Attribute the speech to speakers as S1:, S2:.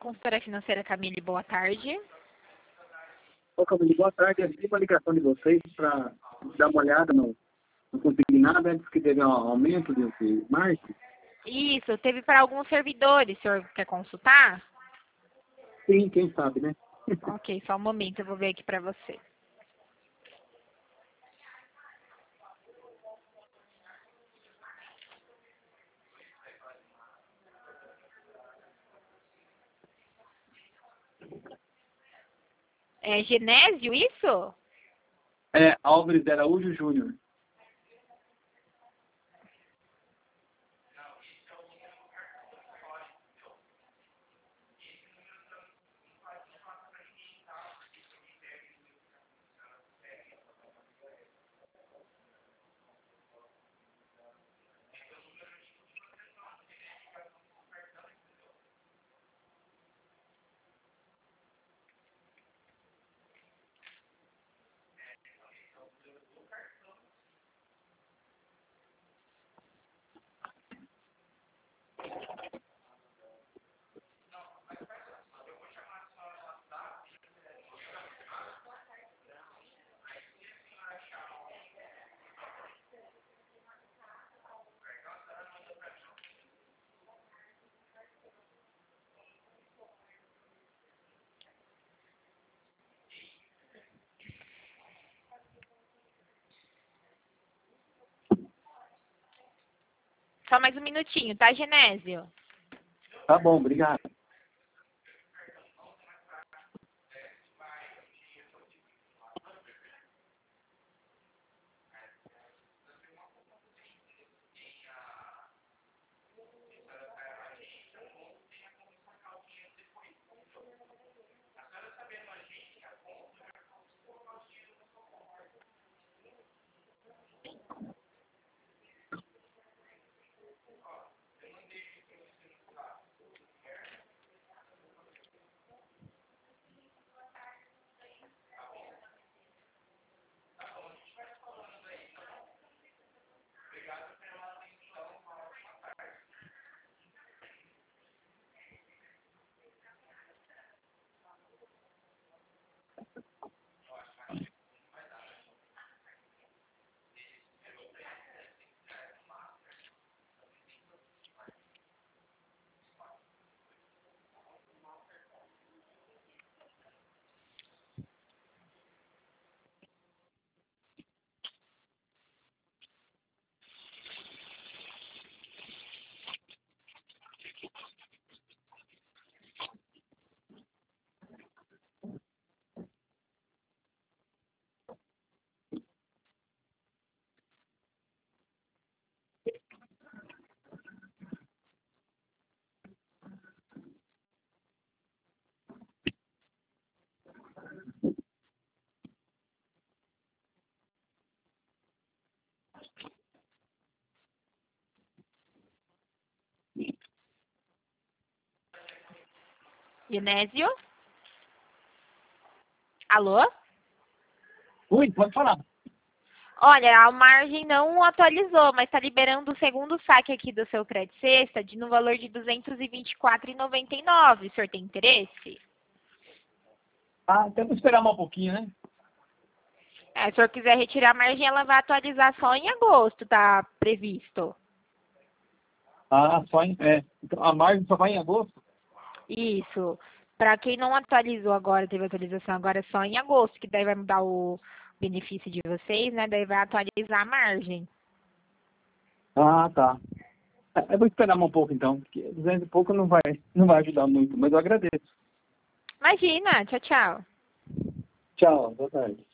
S1: Consultora financeira Camille, boa tarde.
S2: Ô, Camille, boa tarde. Eu recebi uma ligação de vocês para dar uma olhada no consignado, antes que teve um aumento de margem.
S1: Isso, teve para alguns servidores. O senhor quer consultar?
S2: Sim, quem sabe, né?
S1: Ok, só um momento, eu vou ver aqui para você. É Genésio, isso?
S2: É, Álvares de Araújo Júnior.
S1: Só mais um minutinho, tá, Genésio?
S2: Tá bom, obrigado.
S1: Genésio? Alô?
S2: Oi, pode falar.
S1: Olha, a margem não atualizou, mas está liberando o segundo saque aqui do seu crédito sexta no valor de R$ 224,99. O senhor tem interesse?
S2: Ah, temos que esperar mais um pouquinho, né?
S1: Se o senhor quiser retirar a margem, ela vai atualizar só em agosto, tá previsto.
S2: Ah, então, a margem só vai em agosto?
S1: Isso. Para quem não atualizou agora, teve atualização agora só em agosto, que daí vai mudar o benefício de vocês, né? Daí vai atualizar a margem.
S2: Ah, tá. Eu vou esperar mais um pouco, então, porque 200 e pouco não vai ajudar muito, mas eu agradeço.
S1: Imagina, tchau, tchau.
S2: Tchau, boa tarde.